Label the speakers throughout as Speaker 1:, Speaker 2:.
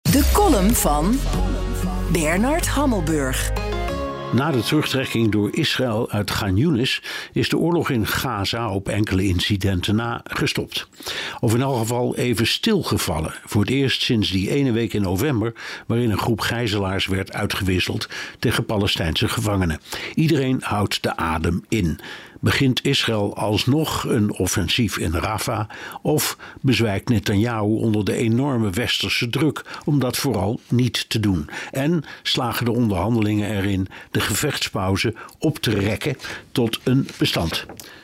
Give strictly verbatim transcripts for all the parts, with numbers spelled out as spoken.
Speaker 1: De column van Bernard Hammelburg.
Speaker 2: Na de terugtrekking door Israël uit Khan Younis is de oorlog in Gaza op enkele incidenten na gestopt. Of in elk geval even stilgevallen. Voor het eerst sinds die ene week in november, waarin een groep gijzelaars werd uitgewisseld tegen Palestijnse gevangenen. Iedereen houdt de adem in. Begint Israël alsnog een offensief in Rafah of bezwijkt Netanyahu onder de enorme westerse druk om dat vooral niet te doen? En slagen de onderhandelingen erin de gevechtspauze op te rekken tot een bestand?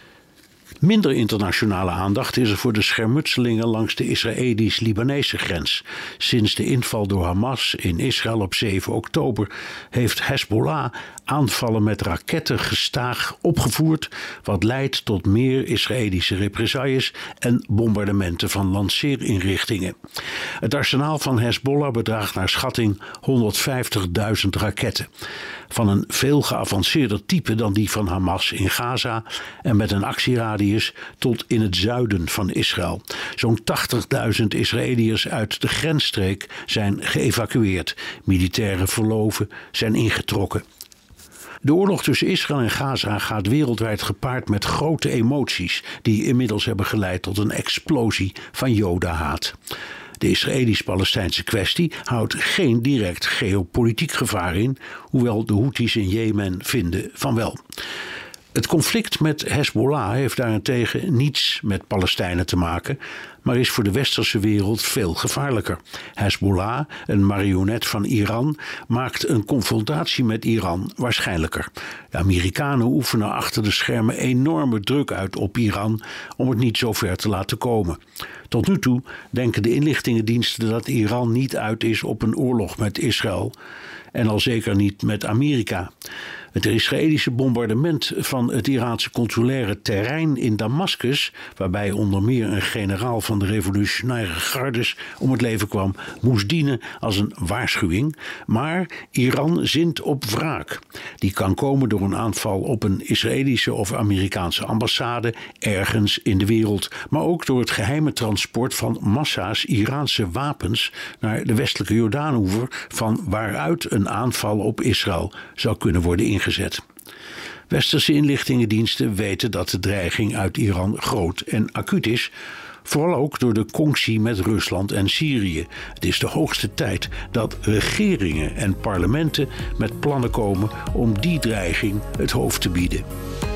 Speaker 2: Minder internationale aandacht is er voor de schermutselingen langs de Israëlisch-Libanese grens. Sinds de inval door Hamas in Israël op zeven oktober heeft Hezbollah aanvallen met raketten gestaag opgevoerd, wat leidt tot meer Israëlische represailles en bombardementen van lanceerinrichtingen. Het arsenaal van Hezbollah bedraagt naar schatting honderdvijftigduizend raketten. Van een veel geavanceerder type dan die van Hamas in Gaza en met een actieradius tot in het zuiden van Israël. Zo'n tachtigduizend Israëliërs uit de grensstreek zijn geëvacueerd. Militaire verloven zijn ingetrokken. De oorlog tussen Israël en Gaza gaat wereldwijd gepaard met grote emoties die inmiddels hebben geleid tot een explosie van jodenhaat. De Israëlisch-Palestijnse kwestie houdt geen direct geopolitiek gevaar in, hoewel de Houthis in Jemen vinden van wel. Het conflict met Hezbollah heeft daarentegen niets met Palestijnen te maken, maar is voor de westerse wereld veel gevaarlijker. Hezbollah, een marionet van Iran, maakt een confrontatie met Iran waarschijnlijker. De Amerikanen oefenen achter de schermen enorme druk uit op Iran om het niet zo ver te laten komen. Tot nu toe denken de inlichtingendiensten dat Iran niet uit is op een oorlog met Israël en al zeker niet met Amerika. Het Israëlische bombardement van het Iraanse consulaire terrein in Damascus, waarbij onder meer een generaal van de revolutionaire gardes om het leven kwam, moest dienen als een waarschuwing. Maar Iran zint op wraak. Die kan komen door een aanval op een Israëlische of Amerikaanse ambassade ergens in de wereld, maar ook door het geheime transport van massa's Iraanse wapens naar de westelijke Jordaanoever, van waaruit een aanval op Israël zou kunnen worden ingezet. Westerse inlichtingendiensten weten dat de dreiging uit Iran groot en acuut is, vooral ook door de conctie met Rusland en Syrië. Het is de hoogste tijd dat regeringen en parlementen met plannen komen om die dreiging het hoofd te bieden.